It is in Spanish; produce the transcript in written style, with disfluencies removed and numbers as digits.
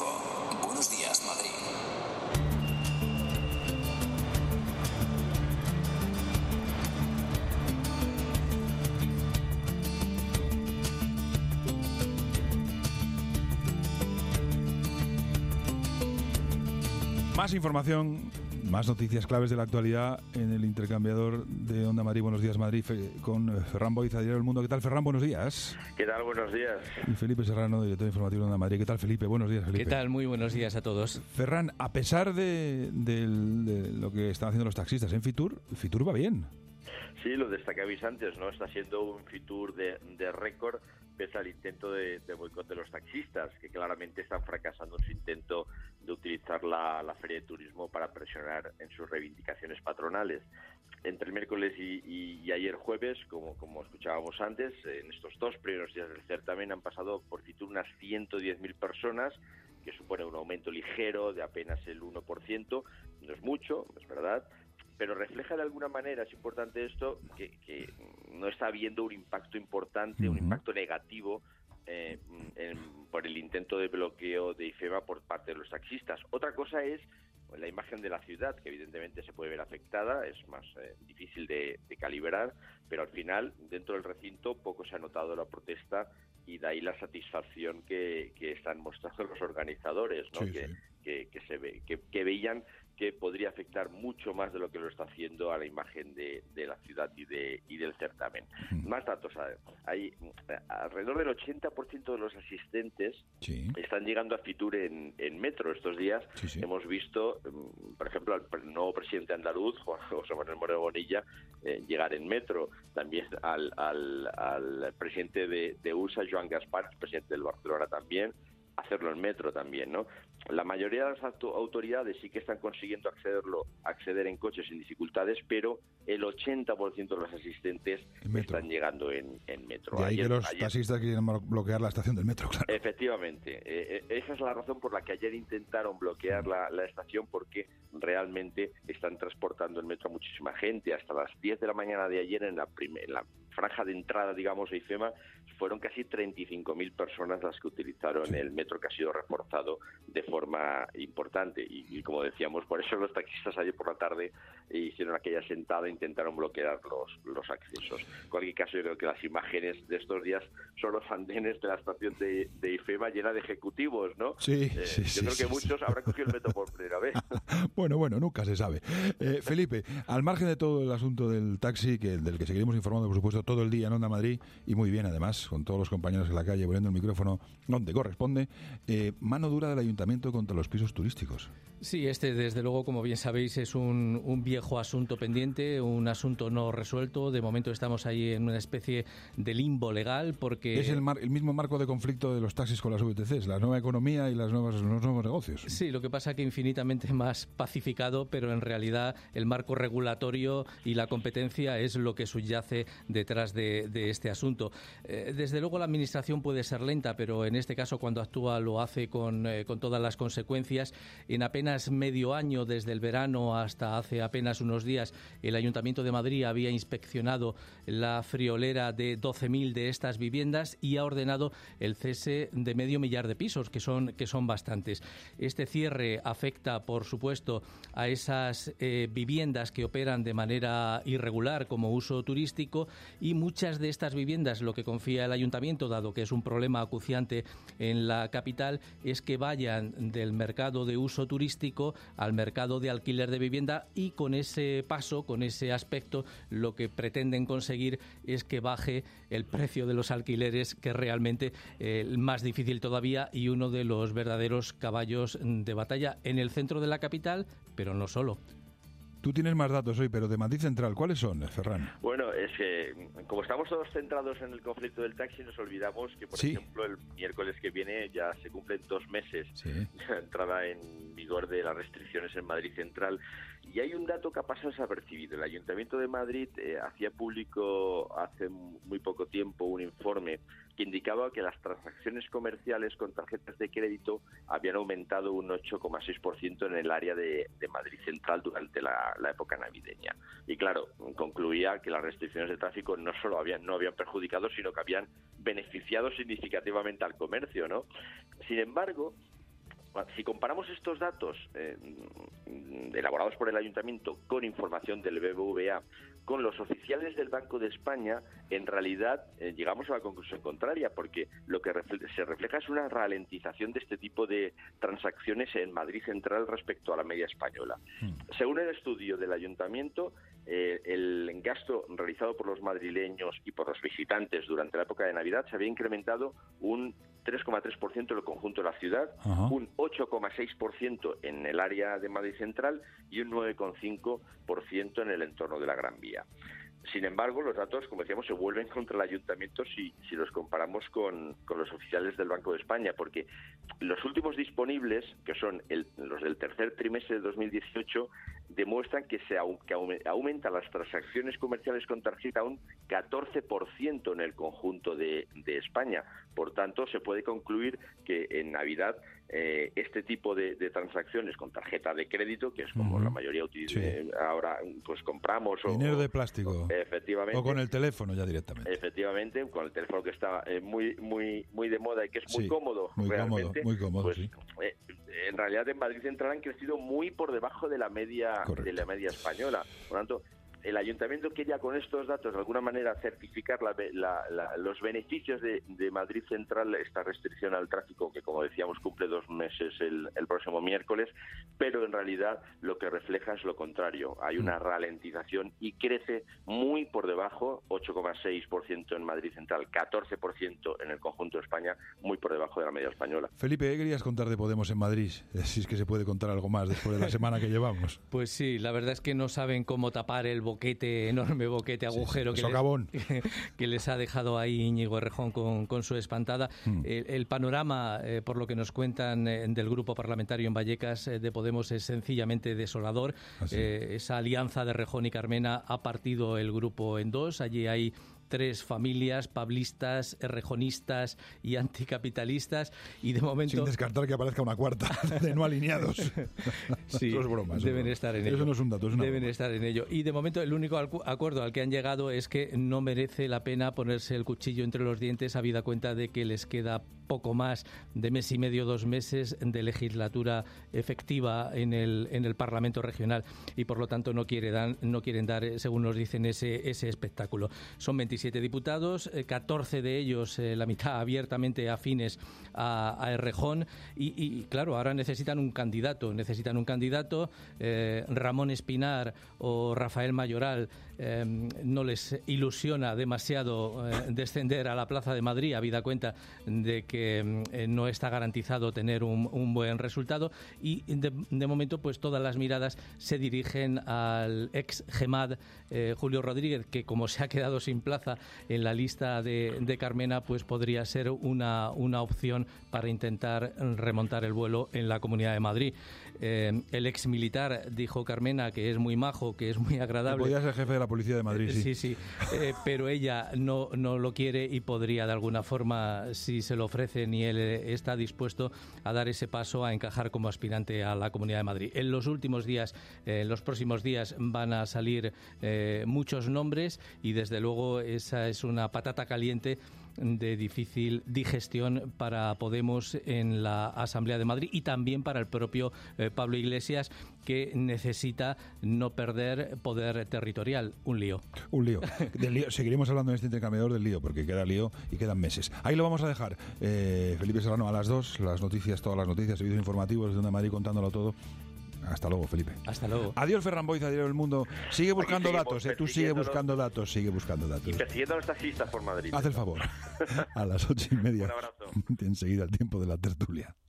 5. Buenos días, Madrid. Más información, más noticias claves de la actualidad en el intercambiador de Onda Madrid. Buenos días, Madrid, con Ferran Boiza, Diario del Mundo. ¿Qué tal, Ferran? Buenos días. ¿Qué tal? Buenos días. Y Felipe Serrano, director informativo de Onda Madrid. ¿Qué tal, Felipe? Buenos días, Felipe. ¿Qué tal? Muy buenos días a todos. Ferran, a pesar de lo que están haciendo los taxistas en Fitur va bien. Sí, lo destacabais antes, ¿no? Está siendo un Fitur de récord pese al intento de boicot de los taxistas, que claramente están fracasando en su intento de utilizar la Feria de Turismo para presionar en sus reivindicaciones patronales. Entre el miércoles y ayer jueves, como escuchábamos antes, en estos 2 primeros días del certamen han pasado por Fitur unas 110.000 personas, que supone un aumento ligero de apenas el 1%. No es mucho, es verdad, pero refleja de alguna manera, es importante esto, que no está habiendo un impacto importante, un impacto negativo por el intento de bloqueo de IFEMA por parte de los taxistas. Otra cosa es la imagen de la ciudad, que evidentemente se puede ver afectada, es más difícil de calibrar, pero al final, dentro del recinto, poco se ha notado la protesta y de ahí la satisfacción que están mostrando los organizadores, ¿no? Sí, Que veían que podría afectar mucho más de lo que lo está haciendo a la imagen de la ciudad y del certamen. Más datos. Hay alrededor del 80% de los asistentes están llegando a Fitur en metro. Estos días hemos visto, por ejemplo, al nuevo presidente andaluz, José Manuel Moreno Bonilla, llegar en metro. También al presidente de USA, Joan Gaspar, presidente del Barcelona también, hacerlo en metro también, ¿no? La mayoría de las autoridades sí que están consiguiendo acceder en coches sin dificultades, pero el 80% de los asistentes están llegando en metro. De ahí que los taxistas quieren bloquear la estación del metro, claro. Efectivamente. Esa es la razón por la que ayer intentaron bloquear la estación, porque realmente están transportando en metro a muchísima gente. Hasta las 10 de la mañana de ayer, en la franja de entrada, digamos, a IFEMA, fueron casi 35.000 personas las que utilizaron el metro, que ha sido reforzado de forma importante. Y como decíamos, por eso los taxistas ayer por la tarde hicieron aquella sentada e intentaron bloquear los accesos. En cualquier caso, yo creo que las imágenes de estos días son los andenes de la estación de IFEMA llena de ejecutivos, ¿no? Yo creo que muchos habrán cogido el metro por primera vez. Bueno, nunca se sabe. Felipe, al margen de todo el asunto del taxi, del que seguiremos informando, por supuesto, todo el día en Onda Madrid, y muy bien además, con todos los compañeros en la calle poniendo el micrófono donde corresponde, mano dura del ayuntamiento contra los pisos turísticos. Sí, desde luego, como bien sabéis, es un viejo asunto pendiente, un asunto no resuelto. De momento estamos ahí en una especie de limbo legal, porque... Es el mismo marco de conflicto de los taxis con las VTCs, la nueva economía y los nuevos negocios. Sí, lo que pasa que infinitamente más pacificado, pero en realidad el marco regulatorio y la competencia es lo que subyace detrás de este asunto. Desde luego la Administración puede ser lenta, pero en este caso, cuando actúa, lo hace con todas las consecuencias. En apenas medio año, desde el verano hasta hace apenas unos días, el Ayuntamiento de Madrid había inspeccionado la friolera de 12.000 de estas viviendas y ha ordenado el cese de 500.000 de pisos, que son bastantes. Este cierre afecta, por supuesto, a esas viviendas que operan de manera irregular como uso turístico, y muchas de estas viviendas, lo que confía el Ayuntamiento, dado que es un problema acuciante en la capital, es que vayan del mercado de uso turístico al mercado de alquiler de vivienda, y con ese paso, con ese aspecto, lo que pretenden conseguir es que baje el precio de los alquileres, que es realmente más difícil todavía y uno de los verdaderos caballos de batalla en el centro de la capital, pero no solo. Tú tienes más datos hoy, pero de Madrid Central, ¿cuáles son, Ferran? Bueno, es que como estamos todos centrados en el conflicto del taxi, nos olvidamos que, por ejemplo, el miércoles que viene ya se cumplen 2 meses de la entrada en vigor de las restricciones en Madrid Central. Y hay un dato que ha pasado desapercibido. El Ayuntamiento de Madrid hacía público hace muy poco tiempo un informe que indicaba que las transacciones comerciales con tarjetas de crédito habían aumentado un 8,6% en el área de Madrid Central durante la época navideña. Y claro, concluía que las restricciones de tráfico no solo no habían perjudicado, sino que habían beneficiado significativamente al comercio, ¿no? Sin embargo, Si comparamos estos datos elaborados por el Ayuntamiento con información del BBVA, con los oficiales del Banco de España, en realidad llegamos a la conclusión contraria, porque lo que se refleja es una ralentización de este tipo de transacciones en Madrid Central respecto a la media española. Según el estudio del Ayuntamiento, el gasto realizado por los madrileños y por los visitantes durante la época de Navidad se había incrementado un 3,3% en el conjunto de la ciudad, un 8,6% en el área de Madrid Central y un 9,5% en el entorno de la Gran Vía. Sin embargo, los datos, como decíamos, se vuelven contra el Ayuntamiento si los comparamos con los oficiales del Banco de España, porque los últimos disponibles, que son los del tercer trimestre de 2018, demuestran que aumentan las transacciones comerciales con tarjeta un 14% en el conjunto de España. Por tanto, se puede concluir que en Navidad este tipo de transacciones con tarjeta de crédito, que es como la mayoría utiliza ahora, pues compramos dinero de plástico, efectivamente, o con el teléfono ya directamente. Efectivamente, con el teléfono que está muy de moda y que es muy cómodo, muy realmente, cómodo, pues, sí. En realidad en Madrid Central han crecido muy por debajo de la media española. Por lo tanto, el Ayuntamiento quería con estos datos de alguna manera certificar los beneficios de Madrid Central, esta restricción al tráfico que, como decíamos, cumple 2 meses el próximo miércoles, pero en realidad lo que refleja es lo contrario. Hay una ralentización y crece muy por debajo, 8,6% en Madrid Central, 14% en el conjunto de España, muy por debajo de la media española. Felipe, ¿qué querías contar de Podemos en Madrid? Si es que se puede contar algo más después de la semana que llevamos. Pues sí, la verdad es que no saben cómo tapar el enorme boquete agujero que les ha dejado ahí Íñigo Errejón con su espantada. El panorama, por lo que nos cuentan del grupo parlamentario en Vallecas de Podemos, es sencillamente desolador. Esa alianza de Errejón y Carmena ha partido el grupo en dos. Allí hay 3 familias, pablistas, errejonistas y anticapitalistas, y de momento... Sin descartar que aparezca una cuarta de no alineados. Sí, eso es broma. Deben estar en ello. Eso no es un dato, es una Deben broma. estar en ello. Y de momento el único acuerdo al que han llegado es que no merece la pena ponerse el cuchillo entre los dientes, habida cuenta de que les queda poco más de mes y medio, 2 meses de legislatura efectiva en el Parlamento regional, y por lo tanto no quieren dar, según nos dicen, ese espectáculo. Son 27 diputados, 14 de ellos, la mitad abiertamente afines a Errejón, y claro, ahora necesitan un candidato. Ramón Espinar o Rafael Mayoral no les ilusiona demasiado descender a la Plaza de Madrid, habida cuenta de que no está garantizado tener un buen resultado, y de momento pues todas las miradas se dirigen al ex GEMAD Julio Rodríguez, que como se ha quedado sin plaza en la lista de Carmena, pues podría ser una opción para intentar remontar el vuelo en la Comunidad de Madrid. El ex militar, dijo Carmena, que es muy majo, que es muy agradable. Podría ser jefe de la Policía de Madrid, sí. Sí. Pero ella no lo quiere, y podría, de alguna forma, si se lo ofrecen y él está dispuesto a dar ese paso a encajar como aspirante a la Comunidad de Madrid. En los últimos días, en los próximos días, van a salir muchos nombres, y desde luego esa es una patata caliente de difícil digestión para Podemos en la Asamblea de Madrid, y también para el propio Pablo Iglesias, que necesita no perder poder territorial. Un lío. Del lío. Seguiremos hablando en este intercambiador del lío, porque queda lío y quedan meses. Ahí lo vamos a dejar. Felipe Serrano, a las 2, todas las noticias, servicios informativos desde Onda Madrid, contándolo todo. Hasta luego, Felipe. Hasta luego. Adiós, Ferran Boiza, Diario del Mundo. Sigue buscando datos, tú sigue buscando datos. Y persiguiendo a los taxistas por Madrid. Haz el favor. A las 8:30. Un abrazo. Enseguida el tiempo de la tertulia.